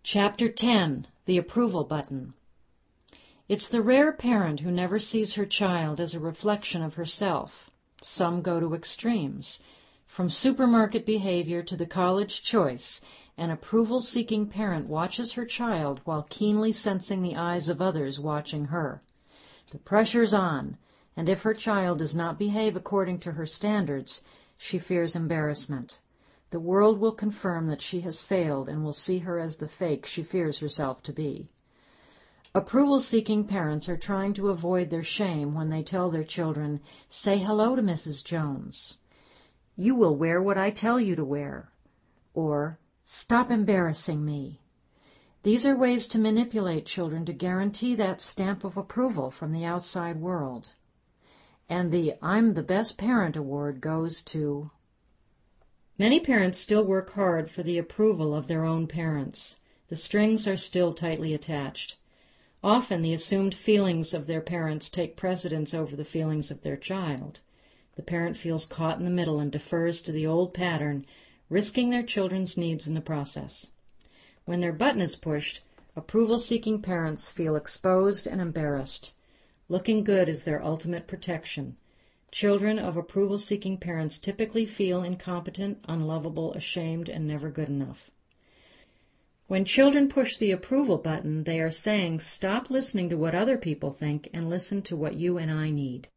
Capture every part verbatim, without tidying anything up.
Chapter ten. The Approval Button. It's the rare parent who never sees her child as a reflection of herself. Some go to extremes. From supermarket behavior to the college choice, an approval-seeking parent watches her child while keenly sensing the eyes of others watching her. The pressure's on, and if her child does not behave according to her standards, she fears embarrassment. The world will confirm that she has failed and will see her as the fake she fears herself to be. Approval-seeking parents are trying to avoid their shame when they tell their children, "Say hello to Missus Jones," "You will wear what I tell you to wear," or "Stop embarrassing me." These are ways to manipulate children to guarantee that stamp of approval from the outside world. And the "I'm the best parent" award goes to... Many parents still work hard for the approval of their own parents. The strings are still tightly attached. Often the assumed feelings of their parents take precedence over the feelings of their child. The parent feels caught in the middle and defers to the old pattern, risking their children's needs in the process. When their button is pushed, approval-seeking parents feel exposed and embarrassed. Looking good is their ultimate protection. Children of approval-seeking parents typically feel incompetent, unlovable, ashamed, and never good enough. When children push the approval button, they are saying, "Stop listening to what other people think and listen to what you and I need."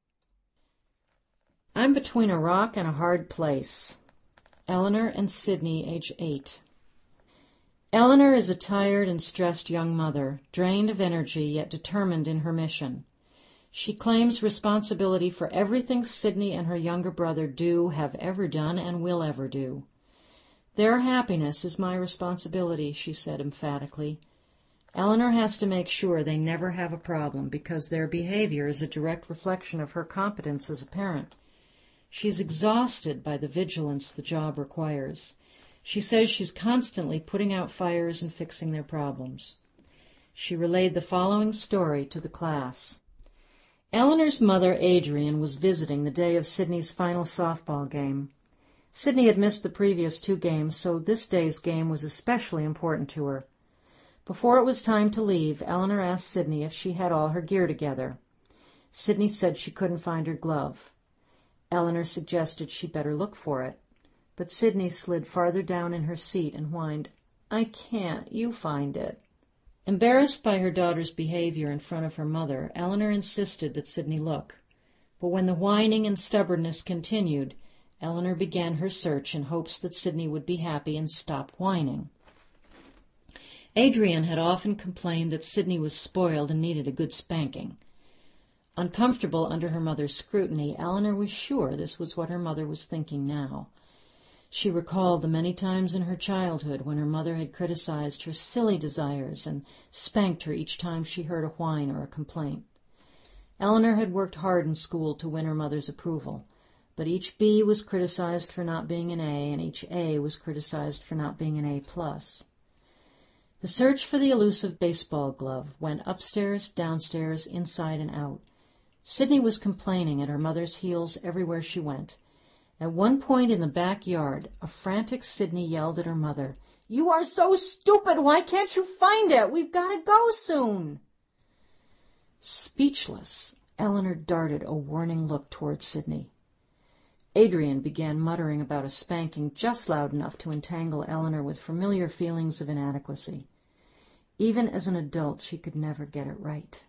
I'm between a rock and a hard place. Eleanor and Sydney, age eight. Eleanor is a tired and stressed young mother, drained of energy yet determined in her mission. She claims responsibility for everything Sydney and her younger brother do, have ever done, and will ever do. "Their happiness is my responsibility," she said emphatically. Eleanor has to make sure they never have a problem because their behavior is a direct reflection of her competence as a parent. She's exhausted by the vigilance the job requires. She says she's constantly putting out fires and fixing their problems. She relayed the following story to the class. Eleanor's mother, Adrian, was visiting the day of Sydney's final softball game. Sydney had missed the previous two games, so this day's game was especially important to her. Before it was time to leave, Eleanor asked Sydney if she had all her gear together. Sydney said she couldn't find her glove. Eleanor suggested she better look for it, but Sydney slid farther down in her seat and whined, "I can't, you find it." Embarrassed by her daughter's behavior in front of her mother, Eleanor insisted that Sydney look. But when the whining and stubbornness continued, Eleanor began her search in hopes that Sydney would be happy and stop whining. Adrian had often complained that Sydney was spoiled and needed a good spanking. Uncomfortable under her mother's scrutiny, Eleanor was sure this was what her mother was thinking now. She recalled the many times in her childhood when her mother had criticized her silly desires and spanked her each time she heard a whine or a complaint. Eleanor had worked hard in school to win her mother's approval, but each B was criticized for not being an A, and each A was criticized for not being an A plus. The search for the elusive baseball glove went upstairs, downstairs, inside and out. Sydney was complaining at her mother's heels everywhere she went. At one point in the backyard, a frantic Sydney yelled at her mother, "You are so stupid! Why can't you find it? We've got to go soon!" Speechless, Eleanor darted a warning look toward Sydney. Adrian began muttering about a spanking just loud enough to entangle Eleanor with familiar feelings of inadequacy. Even as an adult, she could never get it right.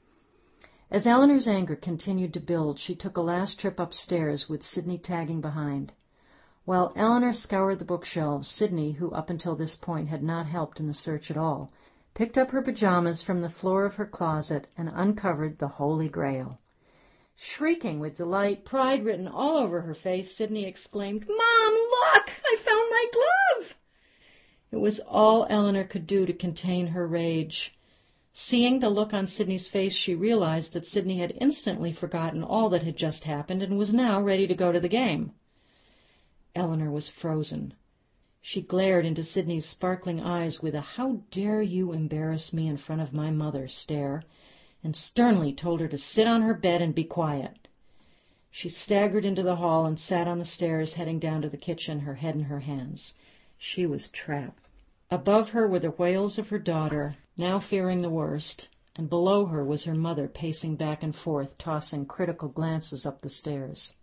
As Eleanor's anger continued to build, she took a last trip upstairs with Sydney tagging behind. While Eleanor scoured the bookshelves, Sydney, who up until this point had not helped in the search at all, picked up her pajamas from the floor of her closet and uncovered the Holy Grail. Shrieking with delight, pride written all over her face, Sydney exclaimed, "Mom, look! I found my glove!" It was all Eleanor could do to contain her rage. Seeing the look on Sydney's face, she realized that Sydney had instantly forgotten all that had just happened and was now ready to go to the game. Eleanor was frozen. She glared into Sydney's sparkling eyes with a "How dare you embarrass me in front of my mother" stare, and sternly told her to sit on her bed and be quiet. She staggered into the hall and sat on the stairs, heading down to the kitchen, her head in her hands. She was trapped. Above her were the wails of her daughter, now fearing the worst, and below her was her mother pacing back and forth, tossing critical glances up the stairs.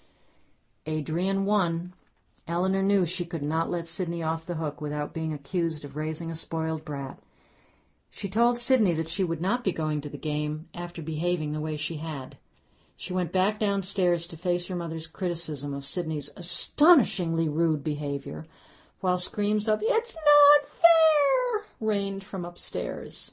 Adrian won. Eleanor knew she could not let Sidney off the hook without being accused of raising a spoiled brat. She told Sidney that she would not be going to the game after behaving the way she had. She went back downstairs to face her mother's criticism of Sidney's astonishingly rude behavior, while screams of "It's not fair!" rained from upstairs.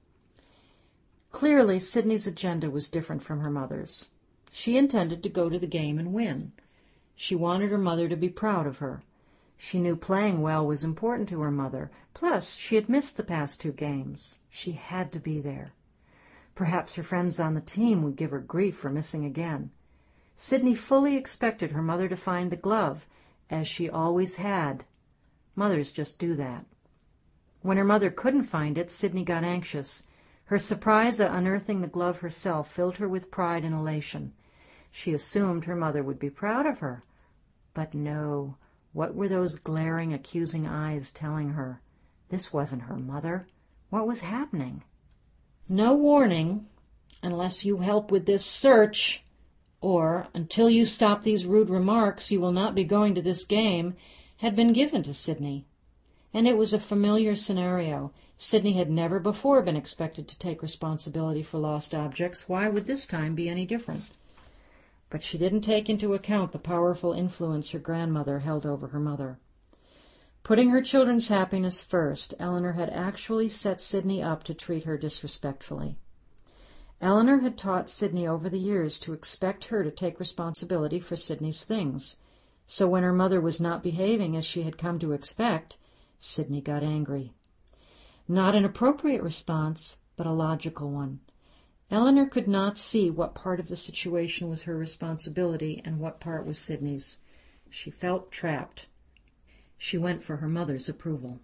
Clearly, Sidney's agenda was different from her mother's. She intended to go to the game and win. She wanted her mother to be proud of her. She knew playing well was important to her mother. Plus, she had missed the past two games. She had to be there. Perhaps her friends on the team would give her grief for missing again. Sidney fully expected her mother to find the glove, as she always had. Mothers just do that. When her mother couldn't find it, Sidney got anxious. Her surprise at unearthing the glove herself filled her with pride and elation. She assumed her mother would be proud of her. But no, what were those glaring, accusing eyes telling her? This wasn't her mother. What was happening? No warning, unless you help with this search, or until you stop these rude remarks, you will not be going to this game, had been given to Sidney. And it was a familiar scenario. Sidney had never before been expected to take responsibility for lost objects. Why would this time be any different? But she didn't take into account the powerful influence her grandmother held over her mother. Putting her children's happiness first, Eleanor had actually set Sidney up to treat her disrespectfully. Eleanor had taught Sidney over the years to expect her to take responsibility for Sidney's things. So when her mother was not behaving as she had come to expect, Sidney got angry. Not an appropriate response, but a logical one. Eleanor could not see what part of the situation was her responsibility and what part was Sidney's. She felt trapped. She went for her mother's approval.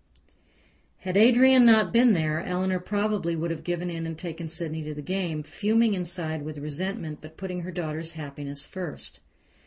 Had Adrian not been there, Eleanor probably would have given in and taken Sidney to the game, fuming inside with resentment but putting her daughter's happiness first.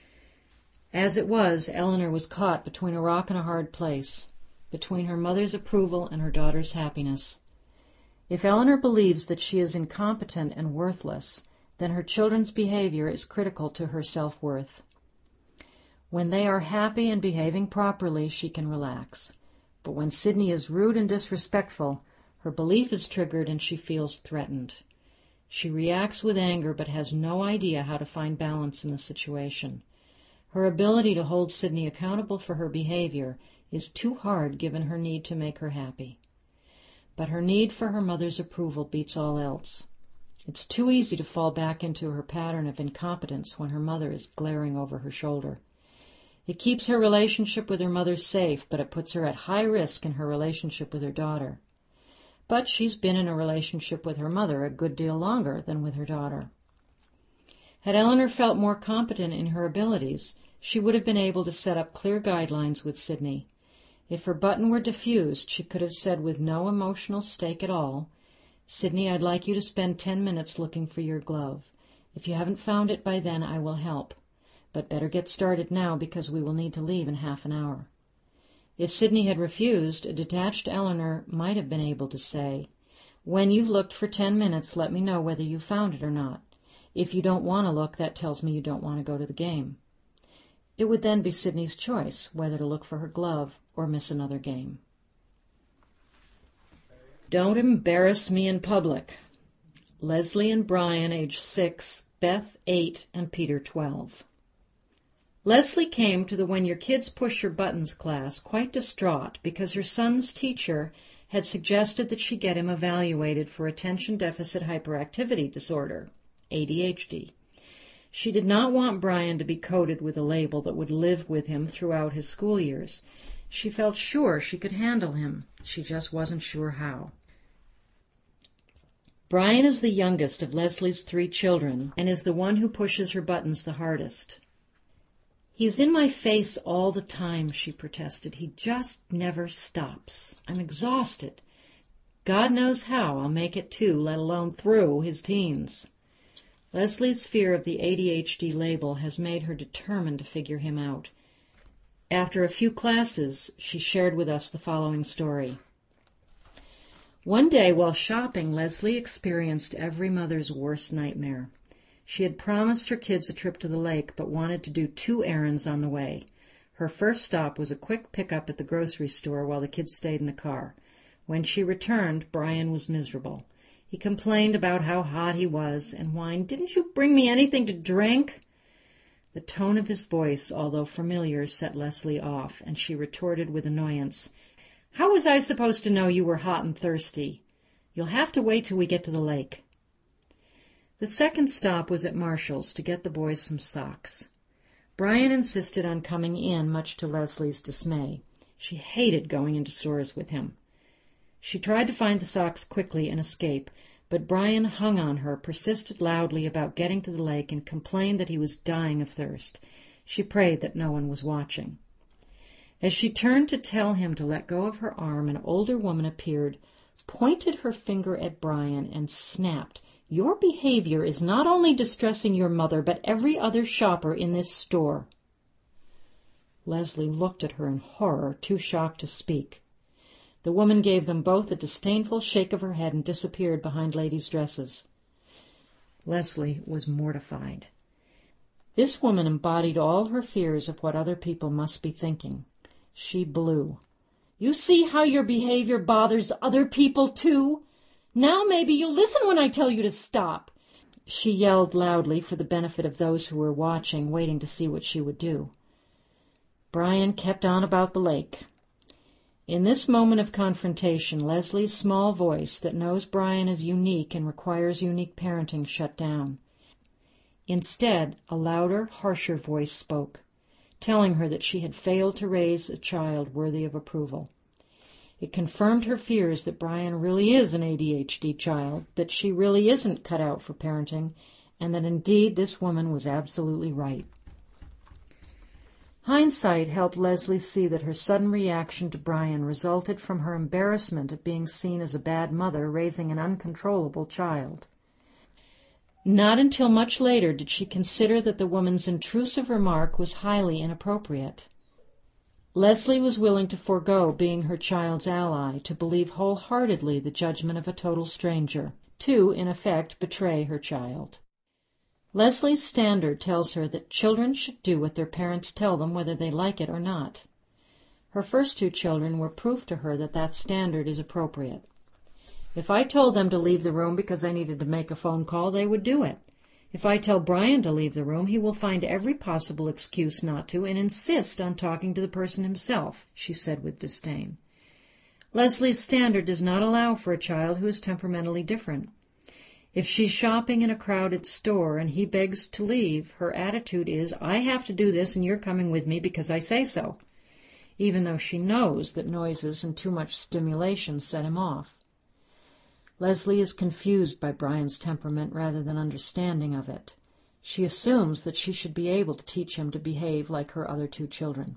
As it was, Eleanor was caught between a rock and a hard place, between her mother's approval and her daughter's happiness. If Eleanor believes that she is incompetent and worthless, then her children's behavior is critical to her self-worth. When they are happy and behaving properly, she can relax. But when Sidney is rude and disrespectful, her belief is triggered and she feels threatened. She reacts with anger but has no idea how to find balance in the situation. Her ability to hold Sidney accountable for her behavior is too hard given her need to make her happy. But her need for her mother's approval beats all else. It's too easy to fall back into her pattern of incompetence when her mother is glaring over her shoulder. It keeps her relationship with her mother safe, but it puts her at high risk in her relationship with her daughter. But she's been in a relationship with her mother a good deal longer than with her daughter. Had Eleanor felt more competent in her abilities, she would have been able to set up clear guidelines with Sidney. If her button were diffused, she could have said with no emotional stake at all, "Sidney, I'd like you to spend ten minutes looking for your glove. If you haven't found it by then, I will help. But better get started now because we will need to leave in half an hour." If Sidney had refused, a detached Eleanor might have been able to say, "When you've looked for ten minutes, let me know whether you found it or not. If you don't want to look, that tells me you don't want to go to the game." It would then be Sidney's choice whether to look for her glove or miss another game. Don't embarrass me in public. Leslie and Brian, age six, Beth, eight, and Peter, twelve. Leslie came to the When Your Kids Push Your Buttons class quite distraught because her son's teacher had suggested that she get him evaluated for attention deficit hyperactivity disorder, A D H D. She did not want Brian to be coded with a label that would live with him throughout his school years. She felt sure she could handle him. She just wasn't sure how. Brian is the youngest of Leslie's three children and is the one who pushes her buttons the hardest. "He's in my face all the time," she protested. "He just never stops. I'm exhausted. God knows how I'll make it to, let alone through, his teens." Leslie's fear of the A D H D label has made her determined to figure him out. After a few classes, she shared with us the following story. One day while shopping, Leslie experienced every mother's worst nightmare. She had promised her kids a trip to the lake, but wanted to do two errands on the way. Her first stop was a quick pickup at the grocery store while the kids stayed in the car. When she returned, Brian was miserable. He complained about how hot he was and whined, "Didn't you bring me anything to drink?" The tone of his voice, although familiar, set Leslie off, and she retorted with annoyance, "How was I supposed to know you were hot and thirsty? You'll have to wait till we get to the lake." The second stop was at Marshall's to get the boys some socks. Brian insisted on coming in, much to Leslie's dismay. She hated going into stores with him. She tried to find the socks quickly and escape, but Brian hung on her, persisted loudly about getting to the lake, and complained that he was dying of thirst. She prayed that no one was watching. As she turned to tell him to let go of her arm, an older woman appeared, pointed her finger at Brian, and snapped, "Your behavior is not only distressing your mother, but every other shopper in this store." Leslie looked at her in horror, too shocked to speak. The woman gave them both a disdainful shake of her head and disappeared behind ladies' dresses. Leslie was mortified. This woman embodied all her fears of what other people must be thinking. She blew. "You see how your behavior bothers other people, too? Now maybe you'll listen when I tell you to stop." She yelled loudly for the benefit of those who were watching, waiting to see what she would do. Brian kept on about the lake. In this moment of confrontation, Leslie's small voice, that knows Brian is unique and requires unique parenting, shut down. Instead, a louder, harsher voice spoke, telling her that she had failed to raise a child worthy of approval. It confirmed her fears that Brian really is an A D H D child, that she really isn't cut out for parenting, and that indeed this woman was absolutely right. Hindsight helped Leslie see that her sudden reaction to Brian resulted from her embarrassment at being seen as a bad mother raising an uncontrollable child. Not until much later did she consider that the woman's intrusive remark was highly inappropriate. Leslie was willing to forego being her child's ally, to believe wholeheartedly the judgment of a total stranger, to, in effect, betray her child. Leslie's standard tells her that children should do what their parents tell them, whether they like it or not. Her first two children were proof to her that that standard is appropriate. If I told them to leave the room because I needed to make a phone call, they would do it. If I tell Brian to leave the room, he will find every possible excuse not to and insist on talking to the person himself, she said with disdain. Leslie's standard does not allow for a child who is temperamentally different. If she's shopping in a crowded store and he begs to leave, her attitude is, "I have to do this and you're coming with me because I say so," even though she knows that noises and too much stimulation set him off. Leslie is confused by Brian's temperament rather than understanding of it. She assumes that she should be able to teach him to behave like her other two children.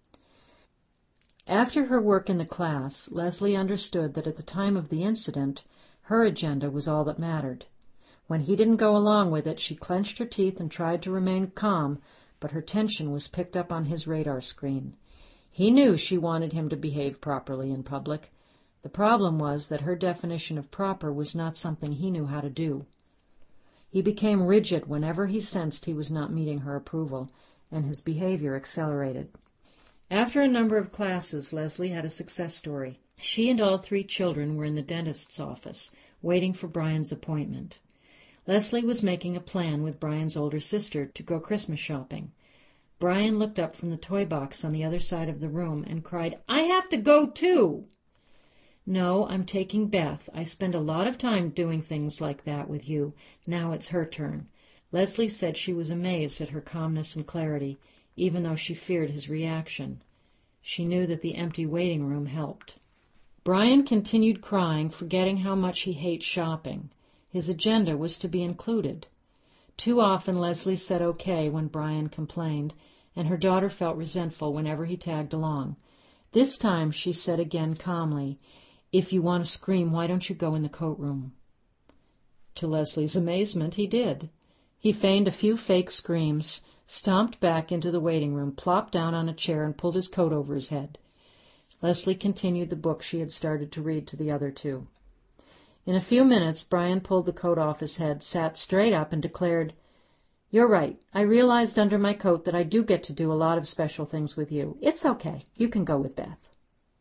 After her work in the class, Leslie understood that at the time of the incident, her agenda was all that mattered. When he didn't go along with it, she clenched her teeth and tried to remain calm, but her tension was picked up on his radar screen. He knew she wanted him to behave properly in public. The problem was that her definition of proper was not something he knew how to do. He became rigid whenever he sensed he was not meeting her approval, and his behavior accelerated. After a number of classes, Leslie had a success story. She and all three children were in the dentist's office, waiting for Brian's appointment. Leslie was making a plan with Brian's older sister to go Christmas shopping. Brian looked up from the toy box on the other side of the room and cried, "I have to go too!" "No, I'm taking Beth. I spend a lot of time doing things like that with you. Now it's her turn." Leslie said she was amazed at her calmness and clarity, even though she feared his reaction. She knew that the empty waiting room helped. Brian continued crying, forgetting how much he hates shopping. His agenda was to be included. Too often Leslie said okay when Brian complained, and her daughter felt resentful whenever he tagged along. This time she said again calmly, "If you want to scream, why don't you go in the coat room?" To Leslie's amazement, he did. He feigned a few fake screams, stomped back into the waiting room, plopped down on a chair, and pulled his coat over his head. Leslie continued the book she had started to read to the other two. In a few minutes, Brian pulled the coat off his head, sat straight up, and declared, "You're right. I realized under my coat that I do get to do a lot of special things with you. It's okay. You can go with Beth."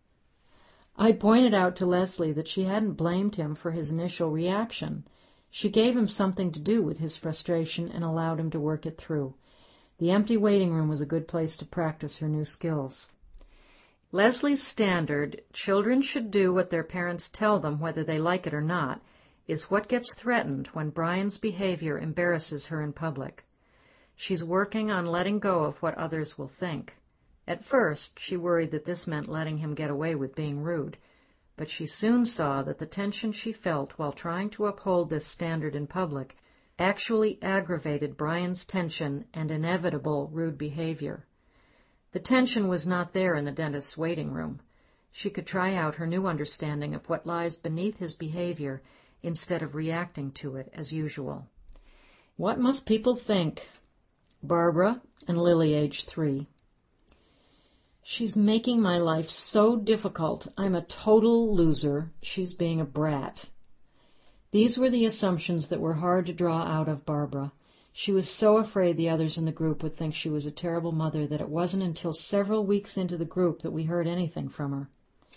I pointed out to Leslie that she hadn't blamed him for his initial reaction. She gave him something to do with his frustration and allowed him to work it through. The empty waiting room was a good place to practice her new skills. Leslie's standard, children should do what their parents tell them whether they like it or not, is what gets threatened when Brian's behavior embarrasses her in public. She's working on letting go of what others will think. At first, she worried that this meant letting him get away with being rude, but she soon saw that the tension she felt while trying to uphold this standard in public actually aggravated Brian's tension and inevitable rude behavior. The tension was not there in the dentist's waiting room. She could try out her new understanding of what lies beneath his behavior instead of reacting to it as usual. What must people think? Barbara and Lily, age three. She's making my life so difficult. I'm a total loser. She's being a brat. These were the assumptions that were hard to draw out of Barbara. She was so afraid the others in the group would think she was a terrible mother that it wasn't until several weeks into the group that we heard anything from her.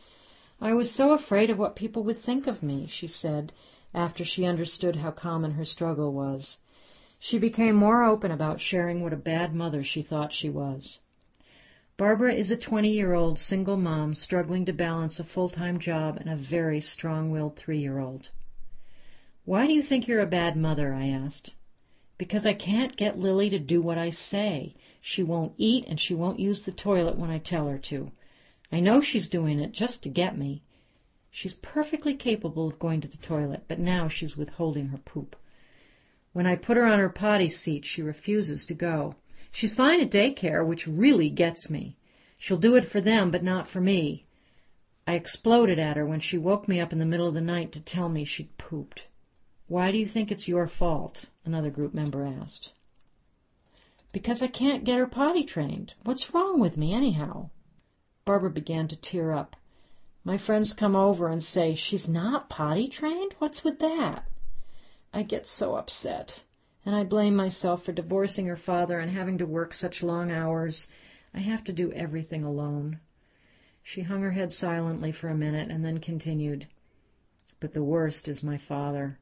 "I was so afraid of what people would think of me," she said, after she understood how common her struggle was. She became more open about sharing what a bad mother she thought she was. Barbara is a twenty-year-old single mom struggling to balance a full-time job and a very strong-willed three-year-old. "Why do you think you're a bad mother?" I asked. "Because I can't get Lily to do what I say. She won't eat and she won't use the toilet when I tell her to. I know she's doing it just to get me. She's perfectly capable of going to the toilet, but now she's withholding her poop. When I put her on her potty seat, she refuses to go. She's fine at daycare, which really gets me. She'll do it for them, but not for me. I exploded at her when she woke me up in the middle of the night to tell me she'd pooped." "Why do you think it's your fault?" another group member asked. "Because I can't get her potty trained. What's wrong with me, anyhow?" Barbara began to tear up. "My friends come over and say, 'She's not potty trained? What's with that?' I get so upset. And I blame myself for divorcing her father and having to work such long hours. I have to do everything alone." She hung her head silently for a minute and then continued, "But the worst is my father.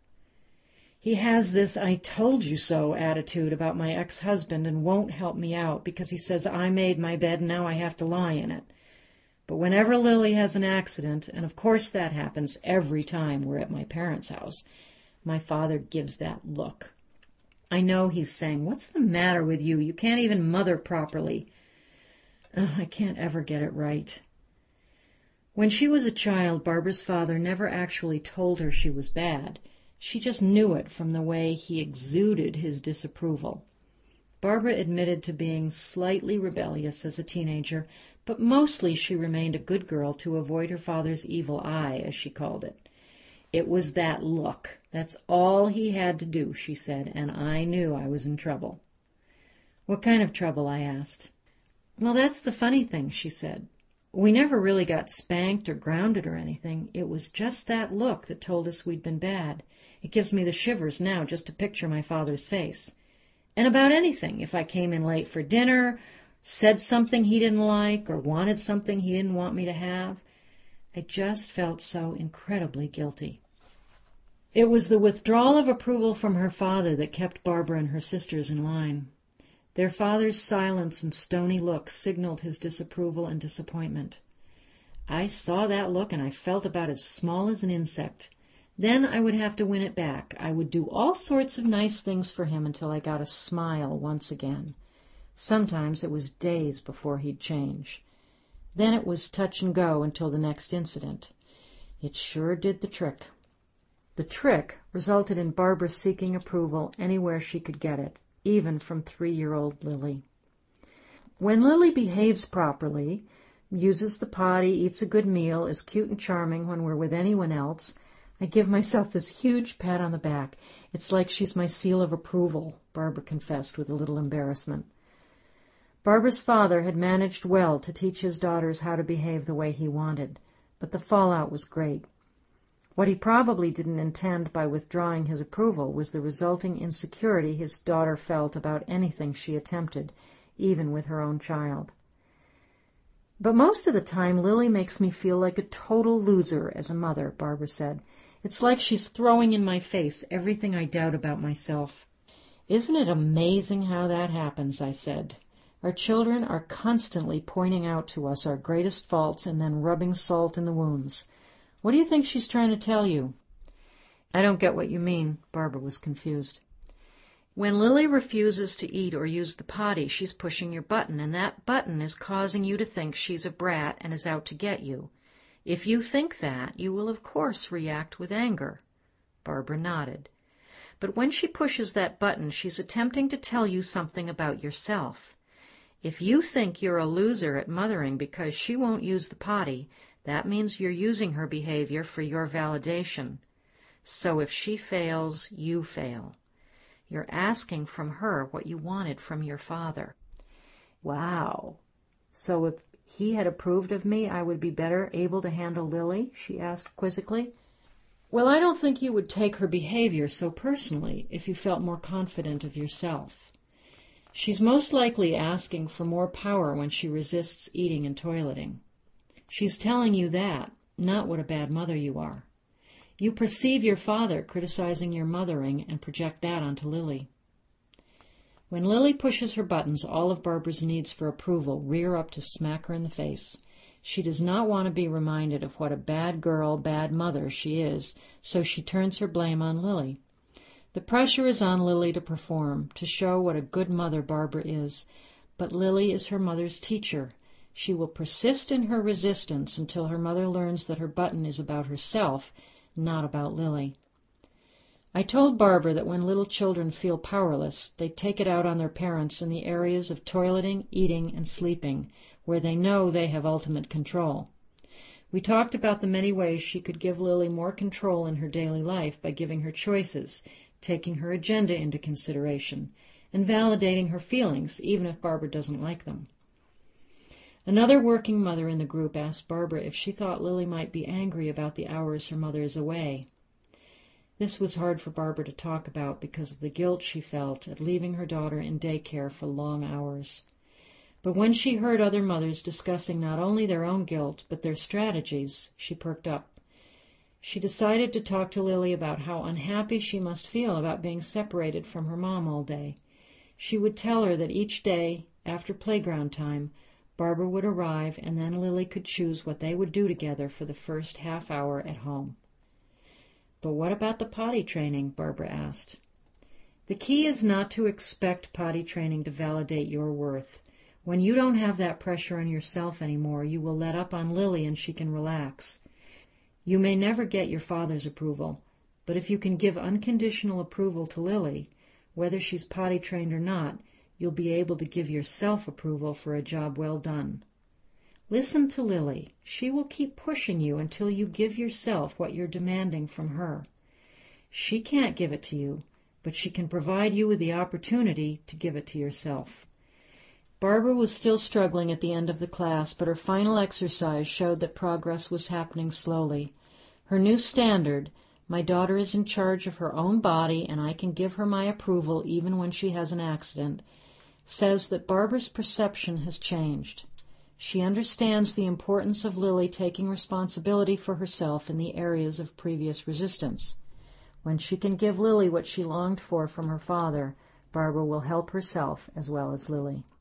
He has this 'I told you so' attitude about my ex-husband and won't help me out because he says I made my bed and now I have to lie in it. But whenever Lily has an accident, and of course that happens every time we're at my parents' house, my father gives that look. I know he's saying, 'What's the matter with you? You can't even mother properly.' Oh, I can't ever get it right." When she was a child, Barbara's father never actually told her she was bad. She just knew it from the way he exuded his disapproval. Barbara admitted to being slightly rebellious as a teenager, but mostly she remained a good girl to avoid her father's evil eye, as she called it. "It was that look. That's all he had to do," she said, "and I knew I was in trouble." "What kind of trouble?" I asked. "Well, that's the funny thing," she said. "We never really got spanked or grounded or anything. It was just that look that told us we'd been bad. It gives me the shivers now just to picture my father's face. And about anything, if I came in late for dinner, said something he didn't like, or wanted something he didn't want me to have, I just felt so incredibly guilty." It was the withdrawal of approval from her father that kept Barbara and her sisters in line. Their father's silence and stony look signaled his disapproval and disappointment. I saw that look, and I felt about as small as an insect. Then I would have to win it back. I would do all sorts of nice things for him until I got a smile once again. Sometimes it was days before he'd change. Then it was touch and go until the next incident. It sure did the trick. The trick resulted in Barbara seeking approval anywhere she could get it, even from three-year-old Lily. When Lily behaves properly, uses the potty, eats a good meal, is cute and charming when we're with anyone else, I give myself this huge pat on the back. It's like she's my seal of approval, Barbara confessed with a little embarrassment. Barbara's father had managed well to teach his daughters how to behave the way he wanted, but the fallout was great. What he probably didn't intend by withdrawing his approval was the resulting insecurity his daughter felt about anything she attempted, even with her own child. But most of the time Lily makes me feel like a total loser as a mother, Barbara said. It's like she's throwing in my face everything I doubt about myself. Isn't it amazing how that happens, I said. Our children are constantly pointing out to us our greatest faults and then rubbing salt in the wounds. What do you think she's trying to tell you? I don't get what you mean, Barbara was confused. When Lily refuses to eat or use the potty, she's pushing your button, and that button is causing you to think she's a brat and is out to get you. If you think that, you will of course react with anger. Barbara nodded. But when she pushes that button, she's attempting to tell you something about yourself. If you think you're a loser at mothering because she won't use the potty, that means you're using her behavior for your validation. So if she fails, you fail. You're asking from her what you wanted from your father. Wow. So if he had approved of me, I would be better able to handle Lily? She asked quizzically. Well, I don't think you would take her behavior so personally if you felt more confident of yourself. She's most likely asking for more power when she resists eating and toileting. She's telling you that, not what a bad mother you are. You perceive your father criticizing your mothering and project that onto Lily. When Lily pushes her buttons, all of Barbara's needs for approval rear up to smack her in the face. She does not want to be reminded of what a bad girl, bad mother she is, so she turns her blame on Lily. The pressure is on Lily to perform, to show what a good mother Barbara is, but Lily is her mother's teacher. She will persist in her resistance until her mother learns that her button is about herself, not about Lily. I told Barbara that when little children feel powerless, they take it out on their parents in the areas of toileting, eating, and sleeping, where they know they have ultimate control. We talked about the many ways she could give Lily more control in her daily life by giving her choices, taking her agenda into consideration, and validating her feelings, even if Barbara doesn't like them. Another working mother in the group asked Barbara if she thought Lily might be angry about the hours her mother is away. This was hard for Barbara to talk about because of the guilt she felt at leaving her daughter in daycare for long hours. But when she heard other mothers discussing not only their own guilt, but their strategies, she perked up. She decided to talk to Lily about how unhappy she must feel about being separated from her mom all day. She would tell her that each day, after playground time, Barbara would arrive, and then Lily could choose what they would do together for the first half hour at home. But what about the potty training? Barbara asked. The key is not to expect potty training to validate your worth. When you don't have that pressure on yourself anymore, you will let up on Lily and she can relax. You may never get your father's approval, but if you can give unconditional approval to Lily, whether she's potty trained or not, you'll be able to give yourself approval for a job well done. Listen to Lily. She will keep pushing you until you give yourself what you're demanding from her. She can't give it to you, but she can provide you with the opportunity to give it to yourself. Barbara was still struggling at the end of the class, but her final exercise showed that progress was happening slowly. Her new standard, my daughter is in charge of her own body and I can give her my approval even when she has an accident, says that Barbara's perception has changed. She understands the importance of Lily taking responsibility for herself in the areas of previous resistance. When she can give Lily what she longed for from her father, Barbara will help herself as well as Lily.